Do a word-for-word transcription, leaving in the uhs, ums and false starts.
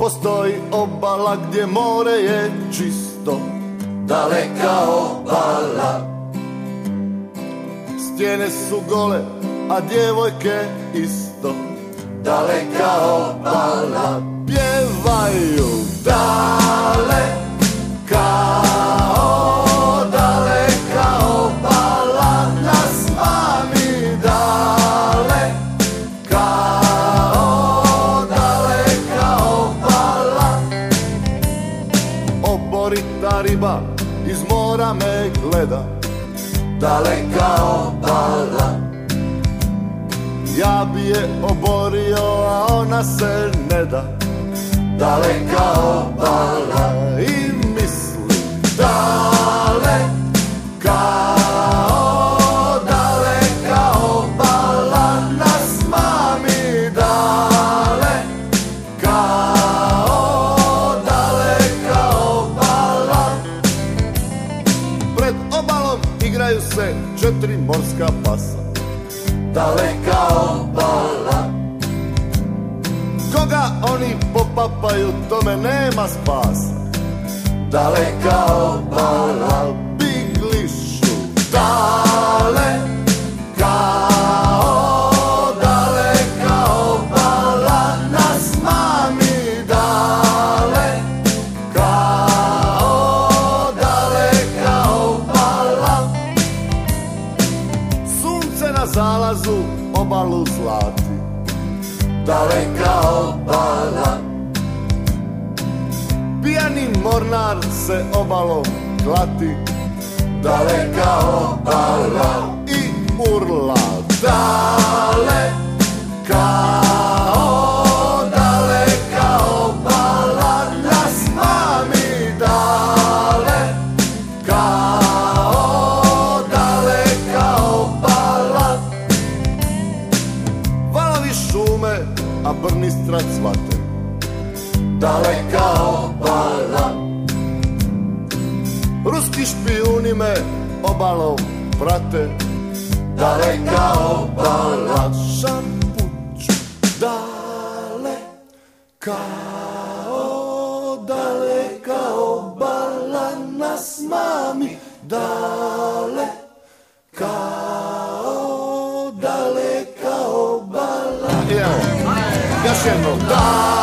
postoji obala gdje more je čisto, daleka obala. Stijene su gole, a djevojke isto, daleka obala. Pjevaju daleka, daleka obala nas mami, daleka, daleka obala. Oborita riba iz mora me gleda, daleka obala. Ja bi je oborio, a ona se ne da, daleka obala. I mislim daleka, daleka obala nas mami, daleka, daleka obala. Pred obalom igraju se četiri morska pasa, daleka obala. Koga oni popapaju, tome nema spasa, daleka obala. Biglišu daleka, daleka obala nas mami, daleka, daleka obala. Sunce na zalazu obalu zlati, daleka obala. Pijani mornar se obalom klati, daleka obala. I urla daleka, daleka obala nas mami, daleka, daleka obala. Valovi šume, a brnistra cvate, daleka obala. Ruski špijuni me obalom prate, daleka obala. Šapuću daleka, daleka obala nas mami, daleka, daleka obala. I evo, još jedno, daleka.